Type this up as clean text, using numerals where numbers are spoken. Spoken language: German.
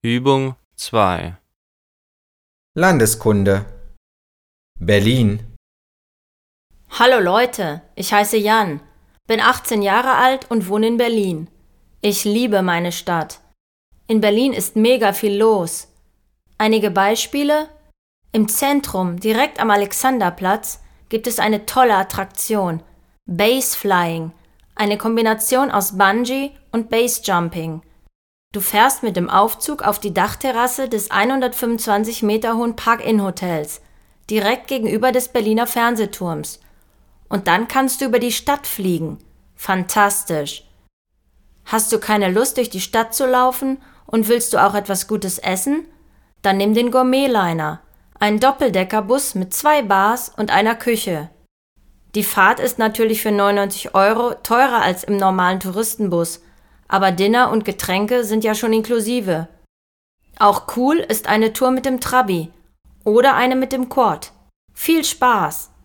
Übung 2. Landeskunde. Berlin. Hallo Leute, ich heiße Jan, bin 18 Jahre alt und wohne in Berlin. Ich liebe meine Stadt. In Berlin ist mega viel los. Einige Beispiele: Im Zentrum, direkt am Alexanderplatz, gibt es eine tolle Attraktion, Base Flying, eine Kombination aus Bungee und Base Jumping. Du fährst mit dem Aufzug auf die Dachterrasse des 125 Meter hohen Park-In-Hotels, direkt gegenüber des Berliner Fernsehturms. Und dann kannst du über die Stadt fliegen. Fantastisch. Hast du keine Lust, durch die Stadt zu laufen und willst du auch etwas Gutes essen? Dann nimm den Gourmetliner, einen Doppeldeckerbus mit 2 Bars und einer Küche. Die Fahrt ist natürlich für 99 € teurer als im normalen Touristenbus, aber Dinner und Getränke sind ja schon inklusive. Auch cool ist eine Tour mit dem Trabi oder eine mit dem Quad. Viel Spaß!